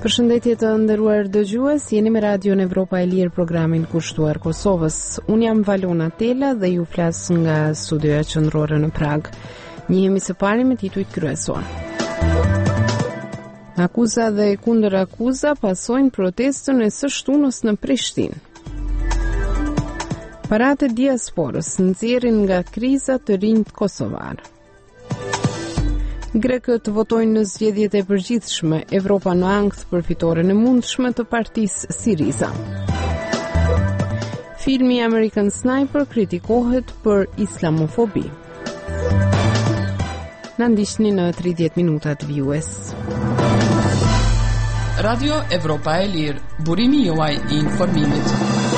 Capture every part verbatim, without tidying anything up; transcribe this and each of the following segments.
Përshëndetje të nderuar dëgjues, jeni me Radion Evropa e Lirë, programin kushtuar Kosovës. Unë jam Valona Tela dhe ju flas nga studioja qendrore në Prag. Njihemi së pari me titujt kryesor. Akuza dhe kundër akuza pasojnë protestën e së shtunës në Prishtinë. Paratë e diasporës nxjerrin nga kriza të rinjt kosovar. Grekët votojnë në zgjedhjet e përgjithshme, Evropa në ankth për fitoren e mundshme të partisë Siriza. Filmi American Sniper kritikohet për islamofobi. Na ndiqni në tridhjetë minutat vjues. Radio Evropa e Lirë, burimi juaj i informimit.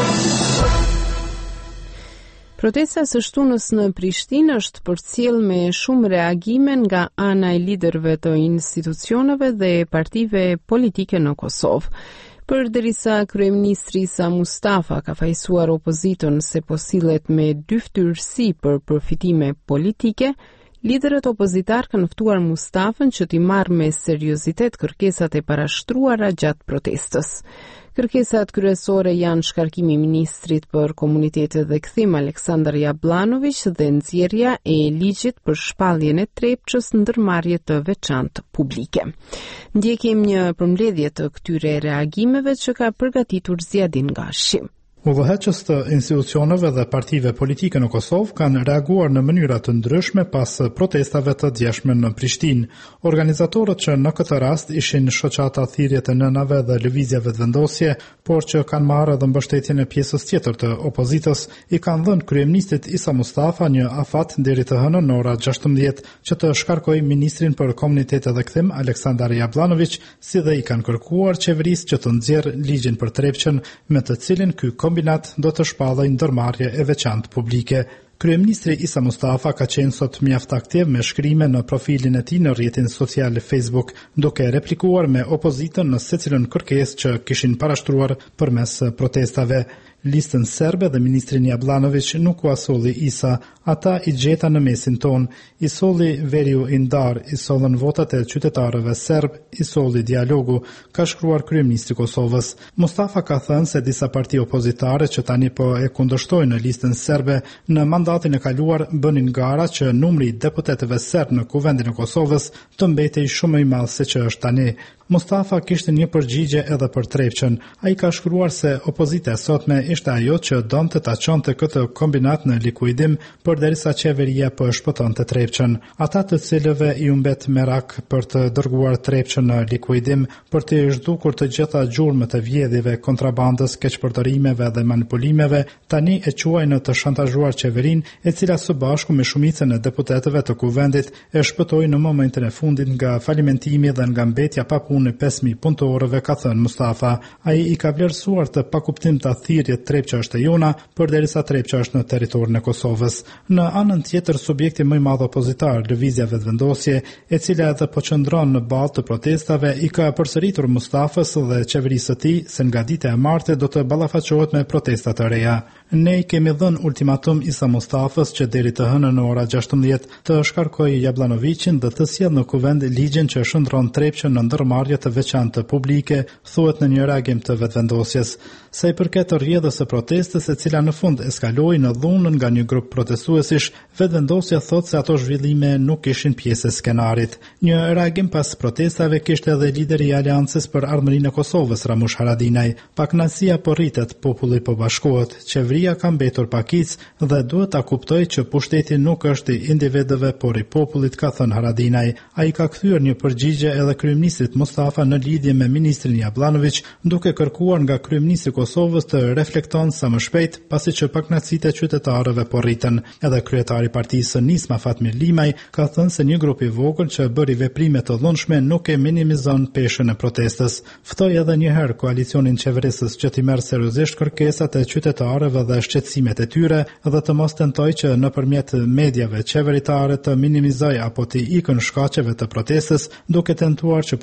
Protesta së shtunës në Prishtinë është përcjell me shumë reagime nga ana e liderëve të institucioneve dhe partive politike në Kosovë. Përderisa kryeministri Isa Mustafa ka fajsuar opozitën se po sillet me dyftyrsi për përfitime politike, liderët opozitar kanë ftuar Mustafën që t'i marrë me seriozitet kërkesat e parashtruara gjatë protestës. Kërkesat kryesore janë shkarkimi i ministrit për komunitetet dhe kthim Aleksandar Jablanović dhe nxjerrja e ligjit për shpalljen e Trepçës ndërmarrje të veçantë publike. Ndjekim një përmbledhje të këtyre reagimeve që ka përgatitur Ziadin Gashi. Udhëheqës të institucioneve dhe partive politike në Kosovë kanë reaguar në mënyra të ndryshme pas protestave të djeshme në Prishtinë. Organizatorët që në këtë rast ishin shoqata thirrjet e nënave dhe lëvizjeve të vendosje, por që kanë marrë edhe mbështetjen e pjesës tjetër të opozitës, i kanë dhënë kryeministit Isa Mustafa një afat deri të hënën në ora gjashtëmbëdhjetë që të shkarkojë ministrin për komunitetet dhe kthim Aleksandar Jablanović, si dhe i kanë kërkuar qeverisë që të nxjerrë ligjin për Trepçën, me të cilin ky kombinat do të shpallej ndërmarrje e veçantë publike. Kryeministri Isa Mustafa ka qenë sot mjaft aktiv me shkrime në profilin e tij në rrjetin social Facebook, duke replikuar me opozitën në secilën kërkesë që kishin parashtruar përmes protestave. Listën serbe dhe ministrin Jablanović nuk u asolli Isa, ata i gjeta në mesin ton, i solli veriu i ndar, i sollën votat e qytetarëve serb, i solli dialogu, ka shkruar kryeministri i Kosovës. Mustafa ka thënë se disa parti opozitare që tani po e kundërshtojnë në listën serbe në mandatin e kaluar bënin gara që numri i deputetëve serb në kuvendin e Kosovës të mbetej shumë i madh se që është tani. Mustafa kishte një përgjigje edhe për Trepçën. Ai ka shkruar se opozita e sotme ishte ajo që donte ta çonte këtë kombinat në likuidim përderisa qeveria po e shpëtonte Trepçën. Ata të cilëve i u mbet merak për të dërguar Trepçën në likuidim, për të zhdukur të gjitha gjurmët e vjedhjeve, kontrabandës, keqpërdorimeve dhe manipulimeve, tani e quajnë të shantazhuar qeverinë, e cila së bashku me shumicën e deputetëve të kuvendit e shpëtoi në momentin e fundit nga falimentimi dhe nga mbetja pa në pesë mijë punëtorëve, ka thënë Mustafa. Ai i ka vlerësuar të pakuptimta thirrjet Trepça është e jona, përderisa Trepça është në territorin e Kosovës. Në anën tjetër, subjekti më i madh opozitar, Lëvizja Vetëvendosje, e cila edhe po qëndron në ballë të protestave, i ka përsëritur Mustafës dhe qeverisë së tij se nga dita e martë do të ballafaqohet me protesta të reja. Ne kemi dhënë ultimatum Isa Mustafës që deri të hënën në ora gjashtëmbëdhjetë të shkarkojë Jablanovićin dhe të sjellë në kuvend ligjin që shndron Trepçën në ndërmarrje të veçantë publike, thuhet në një reagim të vetëvendosjes. Sa i përket rrjedhës së protestës, e cila në fund eskaloi në dhunën nga një grup protestuesish, vetëvendosja thotë se ato zhvillime nuk ishin pjesë e skenarit. Një reagim pas protestave kishte edhe lideri i Aleancës për Ardhmërinë e Kosovës, Ramush Haradinaj. Pakënaqësia po rritet, populli po bashkohet, qeveria ka mbetur pakic dhe duhet ta kuptojë që pushteti nuk është i individëve, por i popullit, ka thënë Haradinaj. Ai ka kthyer një përgjigje edhe kryeministrit Mustafa në lidhje me ministrin Jablanović, duke kërkuar nga kryeministri i Kosovës të reflekton sa më shpejt, pasi që pakënaqësitë e qytetarëve po rriten. Edhe kryetari i partisë së Nisma, Fatmir Limaj, ka thënë se një grup i vogël që bëri veprime të dhunshme nuk e minimizon peshën e protestës. Ftoi edhe një herë koalicionin qeverisës që t'i merr seriozisht kërkesat e qytetarëve dhe shqetësimet e tyre dhe të mos tentoj që nëpërmjet mediave qeveritare të minimizoj apo të ikën shkaqeve të protestës, duke tentuar që protestën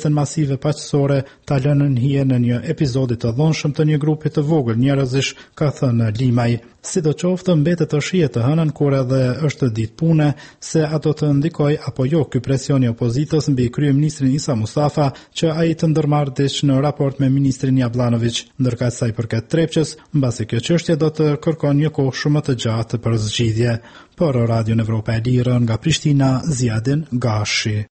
pjesën masive paqësore ta lënë në hije në një episodi të dhunshëm të një grupi të vogël njerëzish, ka thënë Limaj. Sidoqoftë mbetet të shije të hënën kur edhe është ditë pune se ato të ndikoj apo jo ky presioni i opozitës mbi kryeministrin Isa Mustafa që ai të ndërmarrësh në raport me ministrin Jablanović, ndërka sa i përket Trepçës, mbasi kjo çështje do të kërkon një kohë shumë të gjatë për zgjidhje. Për Radio Evropa e Lirë nga Prishtina, Ziadin Gashi.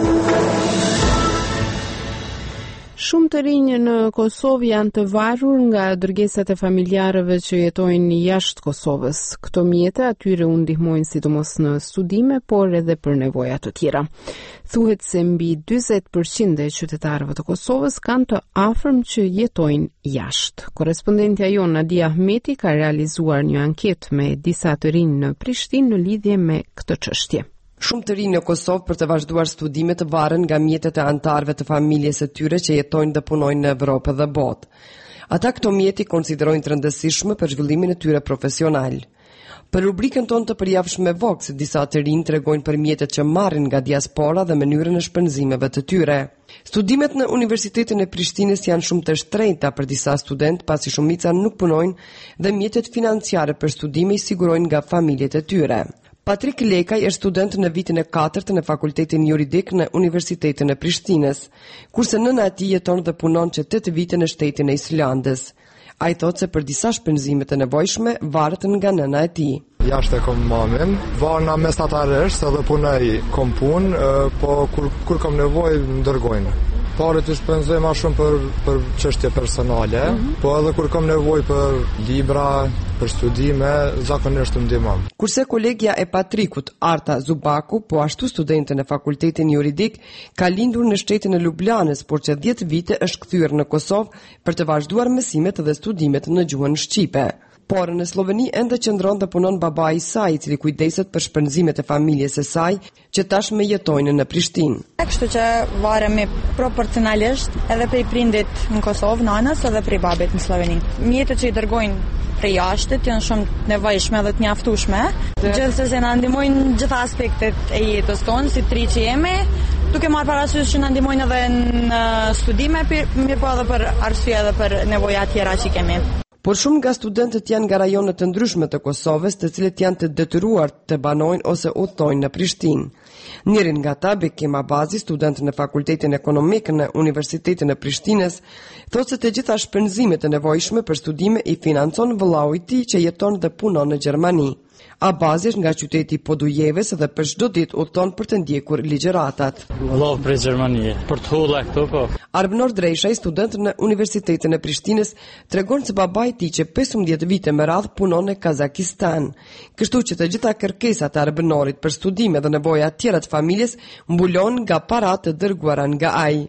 Shumë të rinj në Kosovë janë të varur nga dërgesat e familjarëve që jetojnë jashtë Kosovës. Këto mjete atyre u ndihmojnë sidomos në studime, por edhe për nevoja të tjera. Thuhet se mbi dyzet përqind e qytetarëve të Kosovës kanë të afërm që jetojnë jashtë. Korrespondentja jon Nadia Ahmeti ka realizuar një anketë me disa të rinj në Prishtinë në lidhje me këtë çështje. Shumë të rinj në Kosovë për të vazhduar studimet të varen nga mjetet e antarëve të familjes së tyre që jetojnë dhe punojnë në Evropë dhe botë. Ata këto mjeti konsiderojnë të rëndësishme për zhvillimin e tyre profesional. Për rubrikën tonë të përjavshme Vox, disa të rinj tregojnë për mjetet që marrin nga diaspora dhe mënyrën e shpenzimeve të tyre. Studimet në Universitetin e Prishtinës janë shumë të shtrenjta për disa student, pasi shumica nuk punojnë dhe mjetet financiare për studime i sigurojnë nga familjet e tyre. Patrik Lekaj është student në vitin e katërt në Fakultetin Juridik në Universitetin e Prishtinës, kurse nëna e tij jeton dhe punon që tetë vite në shtetin e Islandës. Ai thotë se për disa shpenzime të nevojshme varet nga nëna e tij. Jashtë e kom mamin, varna mesatarisht edhe punoj kom punë, po kur, kur kom nevojë më dërgojnë. Paret i shpenzoj ma shumë për, për çështje personale, mm-hmm. po edhe kur kam nevojë për libra, për studime, zakonisht më ndihmon. Kurse kolegja e Patrikut, Arta Zubaku, po ashtu studente në Fakultetin Juridik, ka lindur në shtetin e Ljubljanës, por që dhjetë vite është kthyer në Kosovë për të vazhduar mësimet dhe studimet në gjuhën shqipe. Por në Sloveni ende qëndron dhe punon babai i saj, i cili kujdeset për shpenzimet e familjes së saj, që tashmë jetojnë në Prishtinë. Kështu që varemi proporcionalisht edhe prej prindit në Kosovë, nanës, edhe prej babit në Sloveni. Mjetët që i dërgojnë prej jashtit janë shumë nevojshme dhe të mjaftueshme. Gjithsesi na ndihmojnë në gjitha aspektet e jetës tonë, si tri që jemi, duke marrë parasysh që na ndihmojnë edhe në studime, mirë po edhe për arsye edhe për nevoja tjera që kemi. Por shumë nga studentët janë nga rajonet të ndryshme të Kosovës, të cilët janë të detyruar të banojnë ose udhtojnë në Prishtinë. Njërin nga ta, Bekim Abazi, student në Fakultetin Ekonomik në Universitetin e Prishtinës, thotë se të gjitha shpenzimet e nevojshme për studime i financon vëllau i tij që jeton dhe punon në Gjermani. Abazi është nga qyteti Podujeves dhe për çdo ditë udhton për të ndjekur ligjëratat. Vëllau prej Gjermanie, për të hulla këtu po. Arbnor Drejshaj, student në Universitetin e Prishtinës, tregon se babai i tij që pesëmbëdhjetë vite me radhë punon në Kazakistan. Kështu që të gjitha kërkesat e Arbnorit për studime dhe nevoja tjera të familjes mbulon nga paratë të dërguara nga ai.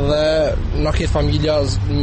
Edhe na këtë familja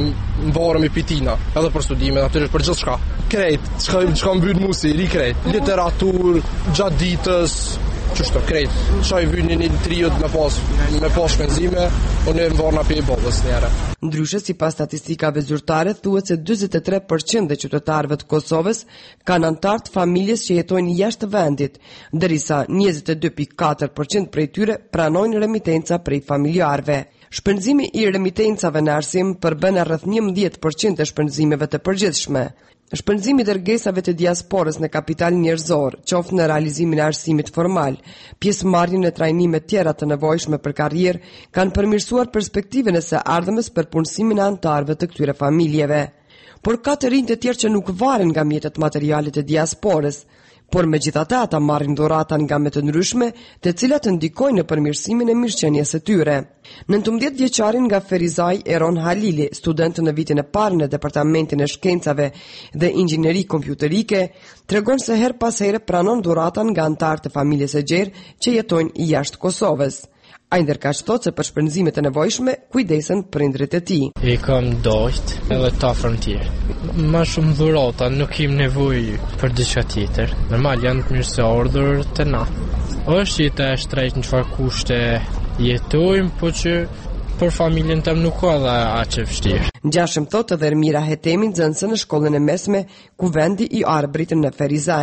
më varëm i pitina, edhe për studime, natyrisht për gjithçka. Krejt, çka çka mbyt musi, ri krejt. Literaturë, gjatë ditës, çështë krejt. Çaj vyni në triot me pas me pas shpenzime, unë më varna pe bollës njëra. Ndryshe, sipas statistikave zyrtare, thuhet se dyzet e tre përqind e qytetarëve të Kosovës kanë antar të familjes që jetojnë jashtë vendit, ndërsa njëzet e dy pikë katër përqind prej tyre pranojnë remitenca prej familjarëve. Shpenzimi i remitencave në arsim përbën rreth njëmbëdhjetë përqind e shpenzimeve të përgjithshme. Shpenzimi i dërgesave të diasporës në kapital njerëzor, qoftë në realizimin e arsimit formal, pjesëmarrjen në trajnime tjera të nevojshme për karrierë, kanë përmirësuar perspektiven e së ardhmes për punësimin e antarëve të këtyre familjeve. Por ka të rinj të tjerë që nuk varen nga mjetet materiale të diasporës, por megjithatë ata marrin dhurata nga më të ndryshme, të cilat ndikojnë në përmirësimin e mirëqenies së tyre. nëntëmbëdhjetë vjeçarin nga Ferizaj Eron Halili, student në vitin e parë në Departamentin e Shkencave dhe Inxhineri Kompjuterike, tregon se her pas here pranon dhuratan nga antarë të familjes së gjerë që jetojnë jashtë Kosovës. Ai ndërkaq thotë se për shpenzimet e nevojshme kujdesen prindrit e tij. E kam dojt edhe ta frontier. Ma shumë dhurata, nuk kim nevojë për diçka tjetër. Normal janë të mirë se ardhur të na. Është jeta e shtrejtë në çfarë kushte jetojmë, po që për familjen tëm nuk ka dhe aq e vështirë. Ngjashëm thotë edhe Ermira Hetemi, nxënëse në shkollën e mesme, ku vendi i arbrit në Ferizaj.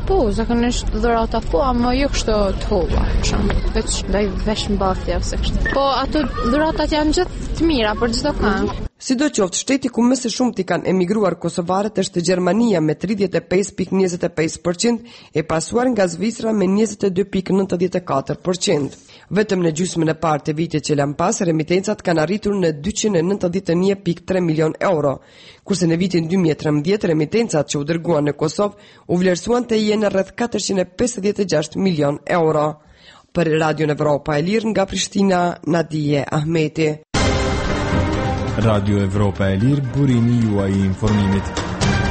Po, zakonisht dhurata po, ama jo kështu të holla, për shembull, veç ndaj veshmbathje ose kështu. Po ato dhuratat janë gjithë të mira për çdo këngë. Sidoqoftë, shteti ku më së shumti kanë emigruar kosovarët është Gjermania me tridhjetë e pesë pikë njëzet e pesë përqind e pasuar nga Zvicra me njëzet e dy pikë nëntëdhjetë e katër përqind. Vetëm në gjysmën e parë të vitit që lan pas, remitencat kanë arritur në dyqind e nëntëdhjetë e një pikë tre milion euro, kurse në vitin dy mijë e trembëdhjetë remitencat që u dërguan në Kosovë u vlerësuan të jenë rreth katërqind e pesëdhjetë e gjashtë milion euro. Për Radio Evropa e Lirë nga Prishtina, Nadije Ahmeti. Radio Evropa e Lirë, burimi juaj i informimit.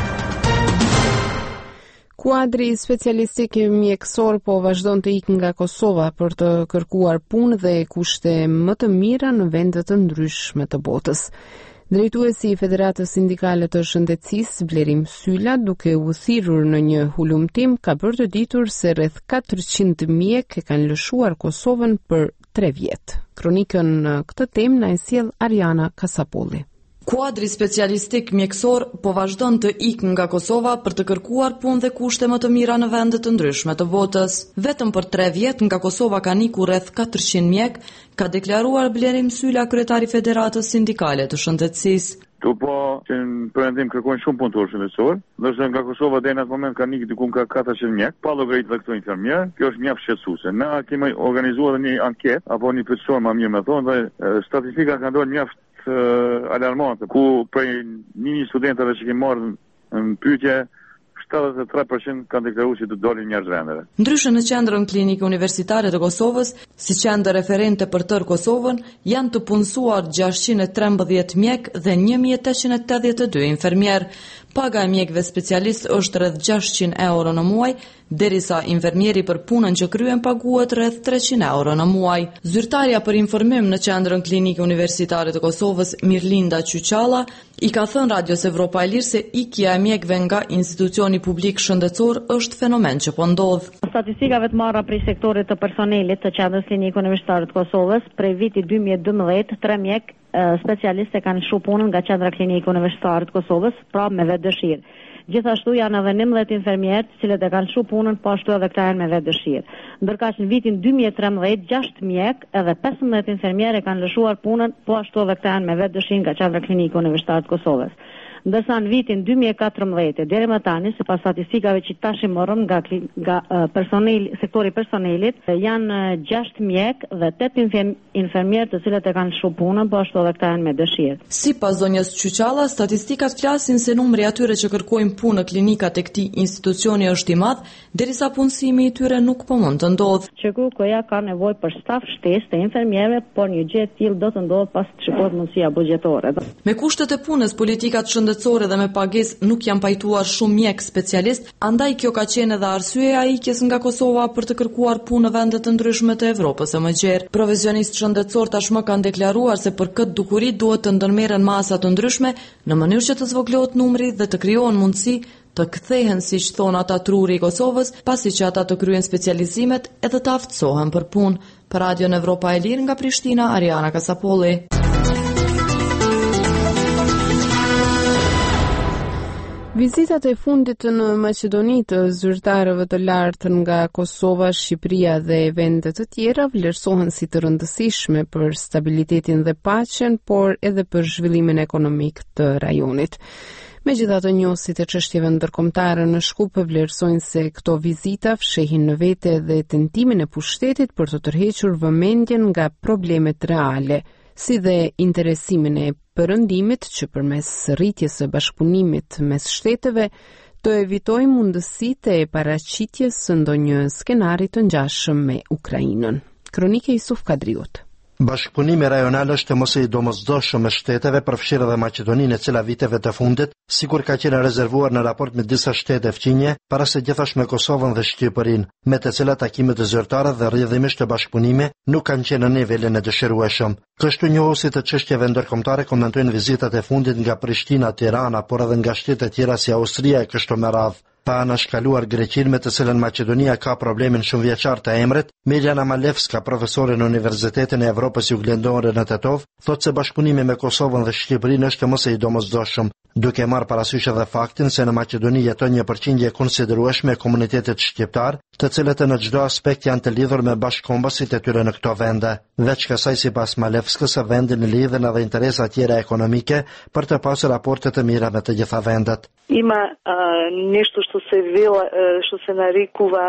Kuadri specialistik mjekësor po vazhdon të ikë nga Kosova për të kërkuar punë dhe kushte më të mira në vende të ndryshme të botës. Drejtuesi i Federatës Sindikale të Shëndetësisë, Blerim Sylla, duke u thirrur në një hulumtim, ka bërë të ditur se rreth katërqind mjekë kanë lëshuar Kosovën për tre vjet. Kronikën në këtë temë na e sjell Ariana Kasapolli. Kuadri specialistik mjekësor po vazhdon të ikë nga Kosova për të kërkuar punë dhe kushte më të mira në vende të ndryshme të botës. Vetëm për tre vjet nga Kosova kanë ikur rreth katërqind mjek, ka deklaruar Blerim Sylla, kryetari i Federatës Sindikale të Shëndetësisë. Tu po që në përëndim kërkojnë shumë punëtor shëndetësor, ndërsa nga Kosova dhe në atë moment kanë ikë diku nga katërqind mjek, pa llogarit dhe këto infermier. Kjo është mjaft shqetësuese. Ne kemi organizuar një anketë apo një pyetësor më mirë më thonë dhe statistika ka ndodhur mjaft alarmante, ku prej një studentëve që kemi marrë në pyetje, shtatëdhjetë e tre përqind kanë deklaruar se do dolin njerëz vendeve. Ndryshe në qendrën klinike universitare të Kosovës, si qendër referente për tërë Kosovën, janë të punësuar gjashtëqind e trembëdhjetë mjek dhe një mijë e tetëqind e tetëdhjetë e dy infermier. Paga e mjekëve specialist është rreth gjashtëqind euro në muaj, derisa infermieri për punën që kryen paguhet rreth treqind euro në muaj. Zyrtarja për informim në qendrën klinike universitare të Kosovës, Mirlinda Qyqalla, i ka thënë Radios Evropa e Lirë se ikja e mjekëve nga institucioni publik shëndetësor është fenomen që po ndodh. Statistikave të marra prej sektorit të personelit të qendrës klinike universitare të Kosovës, prej vitit dy mijë e dymbëdhjetë, tre mjek specialistë kanë lëshuar punën nga qendra klinike universitare të Kosovës, pra me vetë dëshirë. Gjithashtu janë edhe njëmbëdhjetë infermierë të cilët e kanë lëshuar punën, po ashtu edhe këta janë me vetë dëshirë. Ndërkaq në vitin dy mijë e trembëdhjetë, gjashtë mjek edhe pesëmbëdhjetë infermierë kanë lëshuar punën, po ashtu edhe këta janë me vetë dëshirë nga qendra klinike universitare të Kosovës. Ndërsa në vitin dy mijë e katërmbëdhjetë deri më tani, sipas statistikave që tash i morëm nga nga personeli, sektori personelit, janë gjashtë mjek dhe tetë infermierë të cilët e kanë lëshuar punën, po ashtu edhe këta janë me dëshirë. Sipas zonjës Qyqalla, statistikat flasin se numri atyre që kërkojnë punë në klinikat e këtij institucioni është i madh, derisa punësimi i tyre nuk po mund të ndodhë. Q K K-ja ka nevojë për staf shtesë të infermierëve, por një gjë e tillë do të ndodhë pas të shikohet mundësia buxhetore. Me kushtet e punës, politikat shëndetësore dhe me pagesë nuk janë pajtuar shumë mjek specialist, andaj kjo ka qenë edhe arsyeja e ikjes nga Kosova për të kërkuar punë në vende të ndryshme të Evropës së Mëgjerë. Profesionistë shëndetësor tashmë kanë deklaruar se për këtë dukuri duhet të ndërmerren masa të ndryshme në mënyrë që të zvogëlohet numri dhe të krijohen mundësi të kthehen, siç thon ata, truri i Kosovës, pasi që ata të kryejnë specializimet edhe të aftësohen për punë. Për Radio Evropa e Lirë nga Prishtina, Ariana Kasapolli. Vizitat e fundit në Maqedoni të zyrtarëve të lartë nga Kosova, Shqipëria dhe vende të tjera vlerësohen si të rëndësishme për stabilitetin dhe paqen, por edhe për zhvillimin ekonomik të rajonit. Megjithatë, njohësit e çështjeve ndërkombëtare në Shkup vlerësojnë se këto vizita fshehin në vete dhe tentimin e pushtetit për të tërhequr vëmendjen nga problemet reale, si dhe interesimin e përëndimit që përmes rritjes së bashkëpunimit mes shteteve të evitojë mundësitë e paraqitjes së ndonjë skenari të ngjashëm me Ukrainën. Kronike Isuf Kadriut. Bashkëpunimi rajonal është mos i domosdoshëm me shteteve, përfshirë edhe Maqedoninë, e cila viteve të fundit, sikur ka qenë rezervuar në raport me disa shtete fqinje, para se gjithashtu me Kosovën dhe Shqipërinë, me të cilat takimet e zyrtarëve dhe rrjedhimisht të bashkëpunimi nuk kanë qenë në nivelin e dëshirueshëm. Kështu njohësit të çështjeve ndërkombëtare komentojnë vizitat e fundit nga Prishtina, Tirana, por edhe nga shtete tjera si Austria e kështu me radhë. Pa anashkaluar Greqinë, me të cilën Maqedonia ka problemin shumëvjeçar të emrit, Mirjana Malevska, profesore në Universitetin e Evropës Juglendore në Tetov, thotë se bashkëpunimi me Kosovën dhe Shqipërinë është mëse i domosdoshëm, duke marrë parasysh edhe faktin se në Maqedoni jeton një përqindje konsiderueshme e komunitetit shqiptar, të cilët në çdo aspekt janë të lidhur me bashkëkombësit e tyre në këto vende. Veç kësaj, sipas Malevskës, vendin lidhen edhe interesa tjera ekonomike për të pasur raporte të mira me të gjitha vendet. Има а, нещо, що се вела, що се нарекува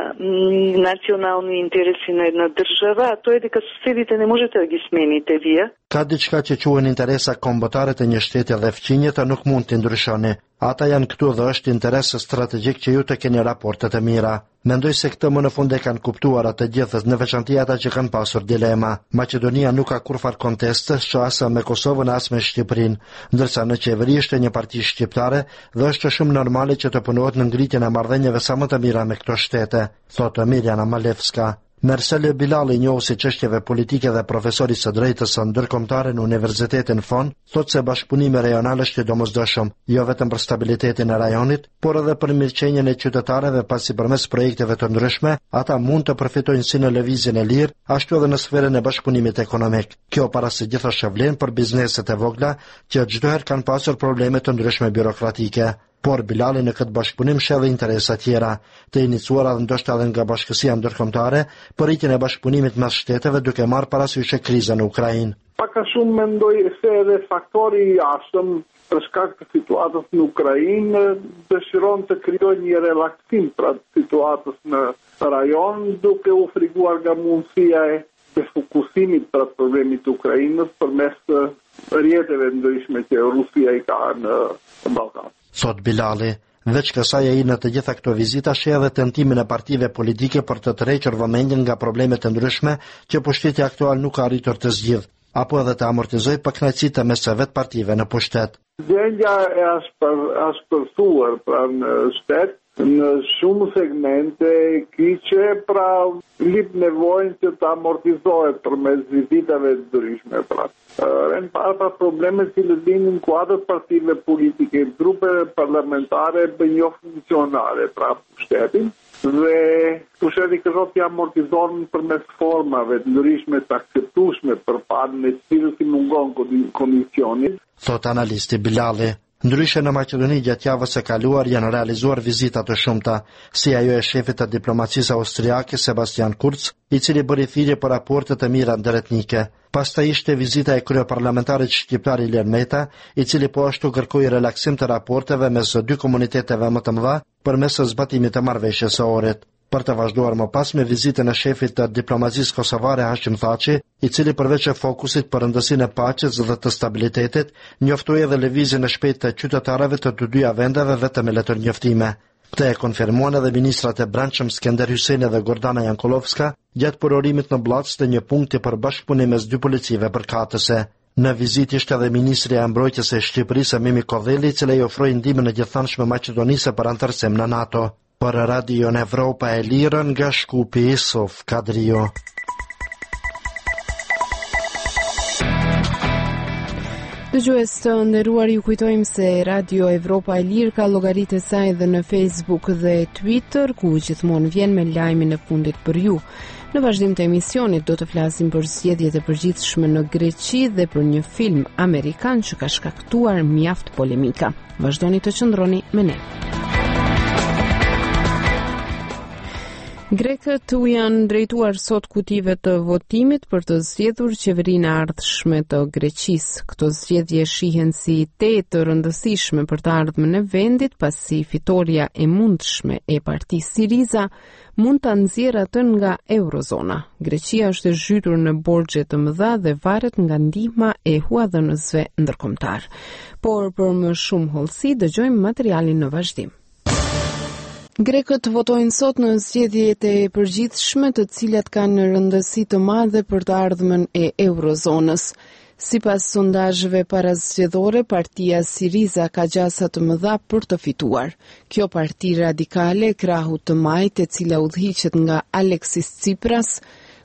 национални интереси на една държава, а то е дека съседите не можете да ги смените вие. Ka diçka që quhen interesa kombëtare të një shteti dhe fqinje të nuk mund të ndryshoni. Ata janë këtu dhe është interes strategjik që ju të keni raporte të mira. Mendoj se këtë më në fund e kanë kuptuar atë gjithës, në veçanti ata që kanë pasur dilema. Maqedonia nuk ka kurfar konteste, që asa me Kosovën as me Shqipërinë, ndërsa në qeveri është një parti shqiptare dhe është shumë normale që të punohet në ngritjen e marrëdhënieve sa më të mira me këto shtete, thotë Mirjana Malevska. Mersele Bilali, njohës i çështjeve politike dhe profesori së drejtës së ndërkombëtare në Universitetin Fon, thotë se bashkëpunimi rajonal është i domosdoshëm, jo vetëm për stabilitetin e rajonit, por edhe për mirëqenien e qytetarëve, pasi përmes projekteve të ndryshme, ata mund të përfitojnë si në lëvizjen e lirë, ashtu edhe në sferën e bashkëpunimit ekonomik. Kjo para së gjithashtu vlen për bizneset e vogla, që çdo herë kanë pasur probleme të ndryshme birokratike. Por Bilali në këtë bashkëpunim sheh interesa tjera, të iniciuara dhe ndoshta edhe nga bashkësia ndërkombëtare për rritjen e bashkëpunimit mes shteteve, duke marrë parasysh krizën në Ukrainë. Pak a shumë mendoj se edhe faktori i jashtëm për shkak të situatës në Ukrainë dëshiron të krijojë një relaksim pra situatës në rajon, duke u frikuar nga mundësia e defokusimit për problemit të Ukrainës përmes rrjeteve ndryshme që Rusia i ka në Ballkan. Thot Bilali, veç kësaj ai në të gjitha këto vizita sheh edhe tentimin e partive politike për të tërhequr vëmendjen nga problemet e ndryshme që pushteti aktual nuk ka arritur të zgjidh, apo edhe të amortizoj pakënaqësitë mes së vet partive në pushtet. Gjendja e ashpërtuar pra në shtet në shumë segmente kiqe, pra lip nevojën që të amortizohet përmes vizitave të ndryshme. Pra rend para pra probleme që lidhin në kuadrët partive politike, grupe parlamentare bë jo funksionale pra pushtetin, dhe pushteti kërkon të amortizohen përmes formave të ndryshme të akseptueshme për palën e cilës i mungon komisionit. Thot analisti Bilali. Ndryshe në Maqedoni gjatë javës së kaluar janë realizuar vizita të shumta, si ajo e shefit të diplomacisë austriake Sebastian Kurz, i cili bëri thirrje për raporte të mira ndërretnike. Pastaj ishte vizita e kryeparlamentarit shqiptar Ilir Meta, i cili po ashtu kërkoi relaksim të raporteve mes dy komuniteteve më të mëdha përmes zbatimit të marrëveshjes së orit. Për të vazhduar më pas me vizitën e shefit të diplomacisë kosovare Hashim Thaçi, i cili përveç e fokusit për rëndësinë e paqes dhe të stabilitetit, njoftoi edhe lëvizjen e shpejtë të qytetarëve të të dyja vendeve vetëm me letër njoftime. Këtë e konfirmuan edhe ministrat e brendshëm Skender Hyjseni dhe Gordana Jankolovska gjatë përorimit në Blac të një punkti për bashkëpunim mes dy policive përkatëse. Në vizitë ishte edhe ministri e mbrojtjes së Shqipërisë Mimi Kodhelli, i cili i ofroi ndihmën e gjithënshme Maqedonisë për antarësim në NATO. Për Radio Evropa e Lirë nga Shkupi Sof Kadrio. Dëgjues të nderuar, ju kujtojmë se Radio Evropa e Lirë ka llogaritë e saj edhe në Facebook dhe Twitter, ku gjithmonë vjen me lajmin e fundit për ju. Në vazhdim të emisionit do të flasim për zgjedhjet e përgjithshme në Greqi dhe për një film amerikan që ka shkaktuar mjaft polemika. Vazhdoni të qëndroni me ne. Grekët u janë drejtuar sot kutive të votimit për të zgjedhur qeverinë e ardhshme të Greqisë. Këto zgjedhje shihen si te të rëndësishme për të ardhmen e vendit, pasi fitoria e mundshme e partisë Siriza mund ta nxjerrë atë nga eurozona. Greqia është e zhytur në borxhe të mëdha dhe varet nga ndihma e huadhënësve ndërkombëtar. Por për më shumë hollësi dëgjojmë materialin në vazhdim. Grekët votojnë sot në zgjedhjet e përgjithshme, të cilat kanë rëndësi të madhe për të ardhmen e eurozonës. Sipas sondazheve parazgjedhore, partia Siriza ka gjasa të mëdha për të fituar. Kjo parti radikale, krahut të majt, e cila udhëhiqet nga Aleksis Tsipras,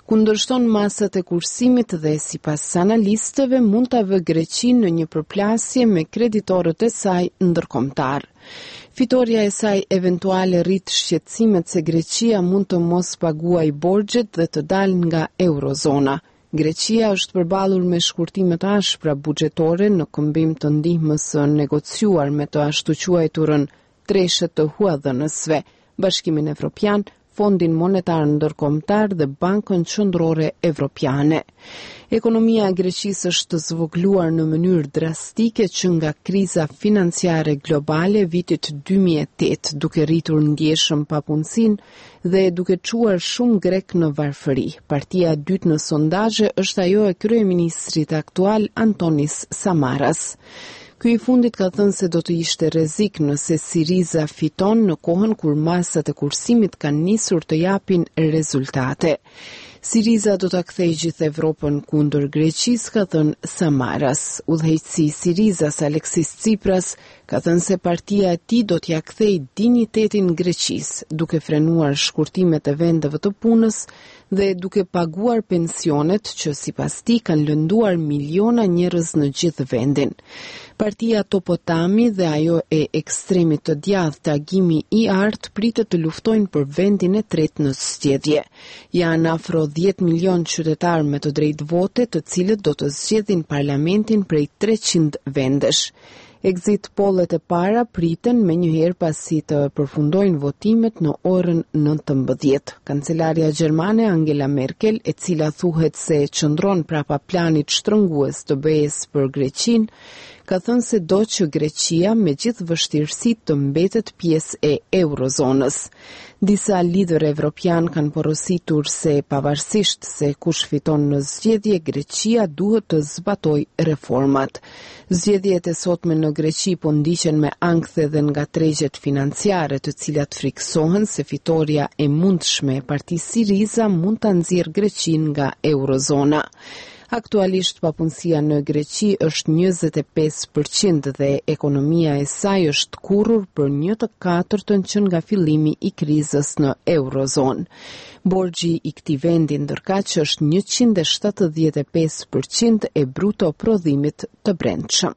kundërshton masat e kursimit dhe sipas analistëve mund ta vë Greqinë në një përplasje me kreditorët e saj ndërkombëtar. Fitoria e saj eventuale rrit shqetësimet se Greqia mund të mos paguajë borxhet dhe të dalë nga eurozona. Greqia është përballur me shkurtime të ashpra buxhetore në këmbim të ndihmës së negociuar me të ashtu quajturën treshe të huadhënësve, Bashkimin Evropian, Fondin Monetar Ndërkombëtar dhe Bankën Qendrore Evropiane. Ekonomia e Greqisë është zvogluar në mënyrë drastike që nga kriza financiare globale vitit dy mijë e tetë, duke rritur ndjeshëm papunësinë dhe duke çuar shumë grek në varfëri. Partia e dytë në sondazhe është ajo e kryeministrit aktual Antonis Samaras. Ky i fundit ka thënë se do të ishte rrezik nëse Siriza fiton në kohën kur masat e kursimit kanë nisur të japin rezultate. Siriza do ta kthejë gjithë Evropën kundër Greqisë, ka thënë Samaras. Udhëheqësi i Sirizas Aleksis Tsipras ka thënë se partia e tij do t'ia kthejë dinjitetin Greqisë, duke frenuar shkurtimet e vendeve të punës dhe duke paguar pensionet që sipas tij kanë lënduar miliona njerëz në gjithë vendin. Partia Topotami dhe ajo e ekstremit të djathtë Tagimi i Art pritet të luftojnë për vendin e tretë në zgjedhje. Janë afro dhjetë milion qytetar me të drejtë vote, të cilët do të zgjedhin parlamentin prej treqind vendesh. Exit pollet e para priten me njëherë pasi të përfundojnë votimet në orën nëntëmbëdhjetë. Kancelaria gjermane Angela Merkel, e cila thuhet se qëndron prapa planit shtrëngues të B E S për Greqinë, ka thënë se do që Greqia me gjithë vështirësitë të mbetet pjesë e eurozonës. Disa lider evropian kanë porositur se pavarësisht se kush fiton në zgjedhje, Greqia duhet të zbatojë reformat. Zgjedhjet e sotme në Greqi po ndiqen me ankth edhe nga tregjet financiare, të cilat friksohen se fitoria e mundshme e Partisë Siriza mund ta nxjerrë Greqinë nga eurozona. Aktualisht papunësia në Greqi është njëzet e pesë përqind dhe ekonomia e saj është kurrur për një të katërtën që nga fillimi i krizës në eurozonë. Borxhi i këtij vendi ndërkaq është njëqind e shtatëdhjetë e pesë përqind e bruto prodhimit të brendshëm.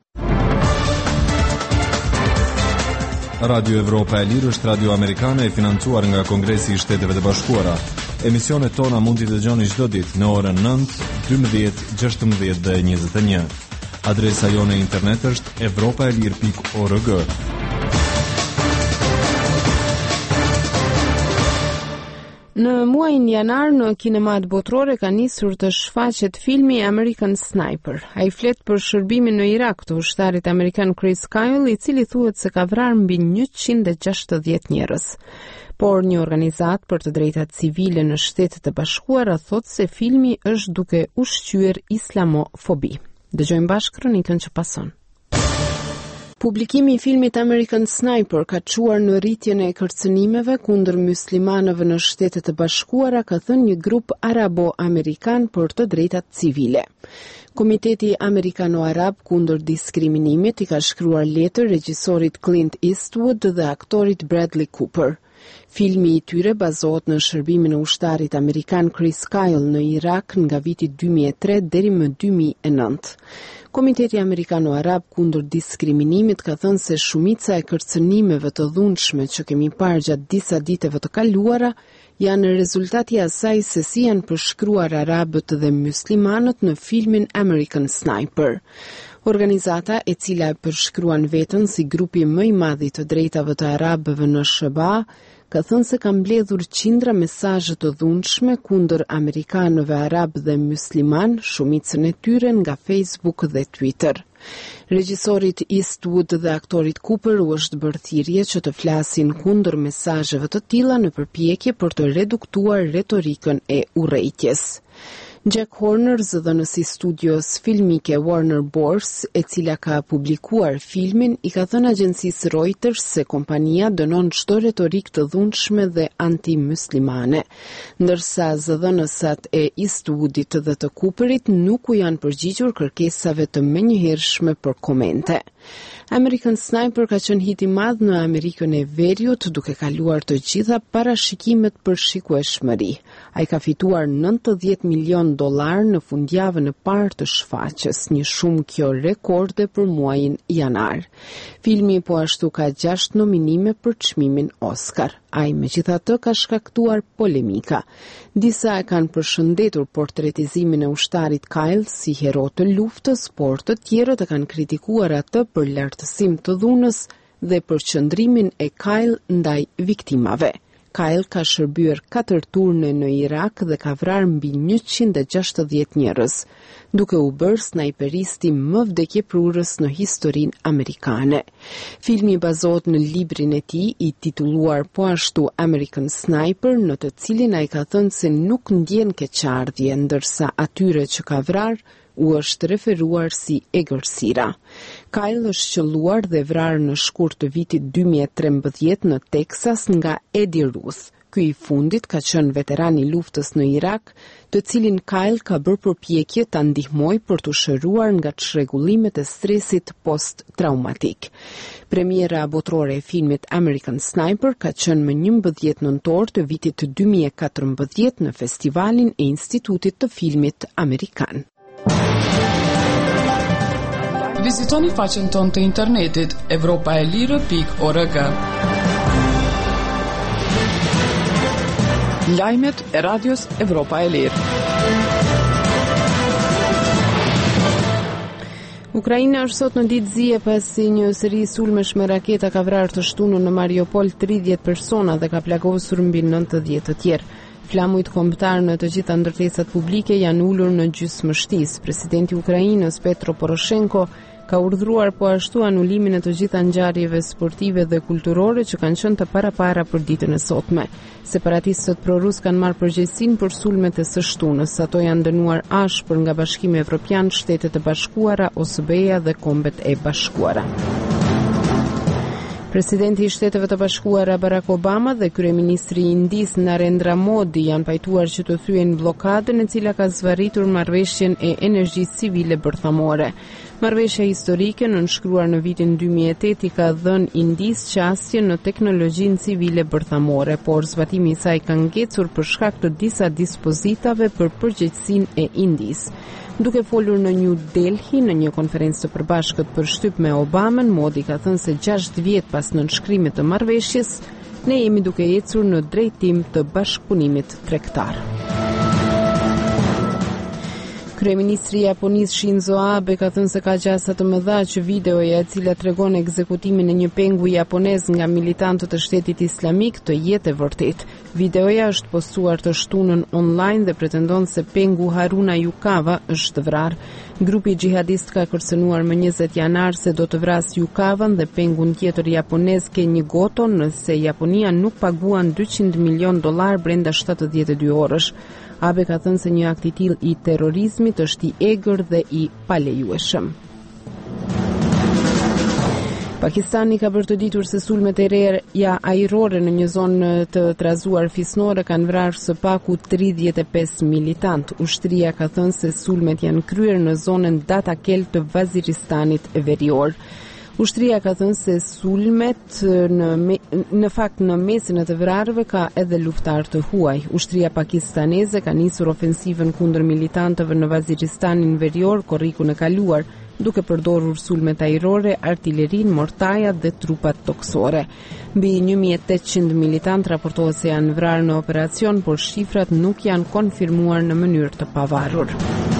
Radio Evropa e Lirë është radio amerikane e financuar nga Kongresi i Shteteve të Bashkuara. Emisionet tona mund t'i dëgjoni çdo ditë në orën nëntë, dymbëdhjetë, gjashtëmbëdhjetë dhe njëzet e një. Adresa jone e internet është evropaelir pikë org. Në muajin janar në kinemat botërore ka nisur të shfaqet filmi American Sniper. Ai flet për shërbimin në Irak të ushtarit amerikan Chris Kyle, i cili thuhet se ka vrarë mbi njëqind e gjashtëdhjetë njerëz. Por një organizat për të drejtat civile në Shtetet e Bashkuara thotë se filmi është duke ushqyer islamofobi. Dëgjojmë bashkë kronikën që pason. Publikimi i filmit American Sniper ka çuar në rritjen e kërcënimeve kundër muslimanëve në Shtetet e Bashkuara, ka thënë një grup arabo-amerikan për të drejtat civile. Komiteti Amerikano-Arab kundër diskriminimit i ka shkruar letër regjisorit Clint Eastwood dhe aktorit Bradley Cooper. Filmi i tyre bazohet në shërbimin e ushtarit amerikan Chris Kyle në Irak nga viti dy mijë e tre deri më dy mijë e nëntë. Komiteti Amerikano-Arab kundër diskriminimit ka thënë se shumica e kërcënimeve të dhunshme që kemi parë gjatë disa ditëve të kaluara janë rezultati i asaj se si janë përshkruar arabët dhe muslimanët në filmin American Sniper. Organizata, e cila e përshkruan veten si grupi më i madh i të drejtave të arabëve në S B A, ka thënë se ka mbledhur qindra mesazhe të dhunshme kundër amerikanëve arab dhe musliman, shumicën e tyre nga Facebook dhe Twitter. Regjisorit Eastwood dhe aktorit Cooper u është bërë thirrje që të flasin kundër mesazheve të tilla në përpjekje për të reduktuar retorikën e urrejtjes. Jack Horner, zëdhënës i studios filmike Warner Bros, e cila ka publikuar filmin, i ka thënë agjencisë Reuters se kompania dënon çdo retorik të dhunshme dhe anti-muslimane, ndërsa zëdhënësat e Eastwoodit dhe të Cooperit nuk u janë përgjigjur kërkesave të menjëhershme për komente. American Sniper ka qenë hit i madh në Amerikën e Veriut, duke kaluar të gjitha parashikimet për shikueshmëri. Ai ka fituar nëntëdhjetë milion dollar në fundjavën e parë të shfaqjes, një shumë kjo rekorde për muajin janar. Filmi po ashtu ka gjashtë nominime për çmimin Oscar. Ai megjithatë ka shkaktuar polemika. Disa e kanë përshëndetur portretizimin e ushtarit Kyle si hero të luftës, por të tjerët e kanë kritikuar atë për lartësim të dhunës dhe për qëndrimin e Kyle ndaj viktimave. Kyle ka shërbyer katër turne në Irak dhe ka vrarë mbi njëqind e gjashtëdhjetë njerëz, duke u bërë snajperisti më vdekjeprurës në historinë amerikane. Filmi bazohet në librin e tij i titulluar po ashtu American Sniper, në të cilin ai ka thënë se nuk ndjen keqardhje, ndërsa atyre që ka vrarë u është referuar si egërsira. Kyle është qelluar dhe vrarë në shkurt të vitit dy mijë e trembëdhjetë në Texas nga Eddie Ruth. Ky i fundit ka qenë veteran i luftës në Irak, të cilin Kyle ka bërë përpjekje ta ndihmojë për të shëruar nga çrregullimet e stresit post-traumatik. Premiera botërore e filmit American Sniper ka qenë më njëmbëdhjetë nëntor të vitit dy mijë e katërmbëdhjetë në festivalin e Institutit të Filmit Amerikan. Vizitoni faqen tonë të internetit evropa e lirë pikë org. Lajmet e radios Evropa e Lirë. Ukraina është sot në ditë zije pasi një seri sulmesh me raketa ka vrarë të shtunën në Mariupol tridhjetë persona dhe ka plagosur mbi nëntëdhjetë të tjerë. Flamujt kombëtar në të gjitha ndërtesat publike janë ulur në gjysmështisë. Presidenti i Ukrainës Petro Poroshenko ka urdhëruar po ashtu anulimin e të gjitha ngjarjeve sportive dhe kulturore që kanë qenë të parapara për ditën e sotme. Separatistët prorus kanë marrë përgjegjësinë për sulmet e së shtunës. Ato janë dënuar ashpër nga Bashkimi Evropian, Shtetet e Bashkuara, O S B E-ja dhe Kombet e Bashkuara. Presidenti i Shteteve të Bashkuara Barack Obama dhe kryeministri i Indisë Narendra Modi janë pajtuar që të thyen bllokadën e cila ka zvarritur marrëveshjen e energjisë civile bërthamore. Marrëveshja historike nënshkruar në vitin dy mijë e tetë i ka dhënë Indisë qasje në teknologjinë civile bërthamore, por zbatimi i saj ka ngecur për shkak të disa dispozitave për përgjegjësinë e Indisë. Duke folur në New Delhi në një konferencë të përbashkët për shtyp me Obamën, Modi ka thënë se gjashtë vjet pas nënshkrimit të marrëveshjes, ne jemi duke ecur në drejtim të bashkëpunimit tregtar. Kryeministri i Japonisë Shinzo Abe ka thënë se ka gjasa të mëdha që videoja e cila tregon ekzekutimin e një pengu japonez nga militantët e Shtetit Islamik të jetë e vërtetë. Videoja është postuar të shtunën online dhe pretendon se pengu Haruna Yukava është vrarë. Grupi xhihadist ka kërcënuar më njëzet janar se do të vrasë Yukavan dhe pengun tjetër japonez Kenji Goto nëse Japonia nuk paguan dyqind milion dollar brenda shtatëdhjetë e dy orësh. Abe ka thënë se një akt i tillë i terrorizmit është i egër dhe i palejueshëm. Pakistani ka bërë të ditur se sulmet e reja ajrore në një zonë të trazuar fisnore kanë vrarë së paku tridhjetë e pesë militant. Ushtria ka thënë se sulmet janë kryer në zonën Datakel të Vaziristanit verior. Ushtria ka thënë se sulmet në, me, në fakt në mesin e të vrarëve ka edhe luftar të huaj. Ushtria pakistaneze ka nisur ofensivën kundër militantëve në Vaziristanin verior korrikun e kaluar, duke përdorur sulmet ajrore, artillerin, mortajat dhe trupat toksore. Mbi një mijë e tetëqind militant raportohet se janë vrarë në operacion, por shifrat nuk janë konfirmuar në mënyrë të pavarur.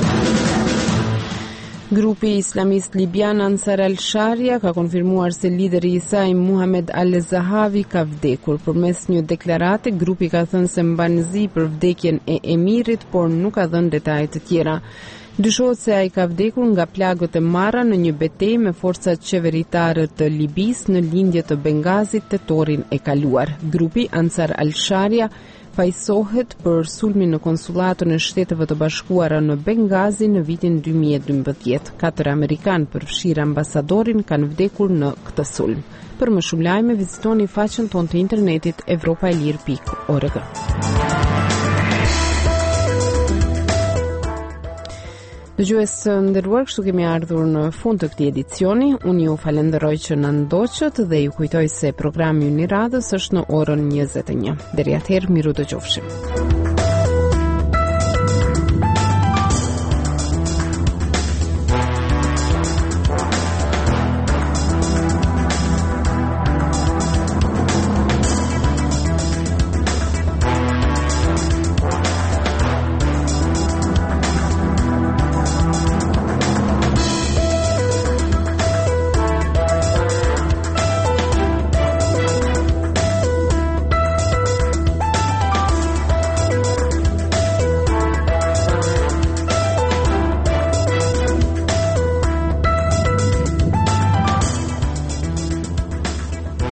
Grupi islamist libian Ansar al-Sharia ka konfirmuar se lideri i saj Muhammad al-Zahavi ka vdekur. Përmes një deklarate, grupi ka thënë se mban zi për vdekjen e emirit, por nuk ka dhënë detaje të tjera. Dyshohet se ai ka vdekur nga plagët e marra në një betejë me forcat qeveritare të Libisë në lindje të Bengazit tetorin e kaluar. Grupi Ansar al-Sharia fajsohet për sulmin në konsulatën e Shteteve të Bashkuara në Bengazi në vitin dy mijë e dymbëdhjetë. Katër amerikanë përfshirë ambasadorin kanë vdekur në këtë sulm. Për më shumë lajme vizitoni faqen tonë të internetit evropa e lirë pikë org. Dëgjues të nderuar, kështu kemi ardhur në fund të këtij edicioni. Unë ju falenderoj që na ndoqët dhe ju kujtoj se programi Uniradës është në orën njëzet e një. Deri atëherë, miru dëgjofshim.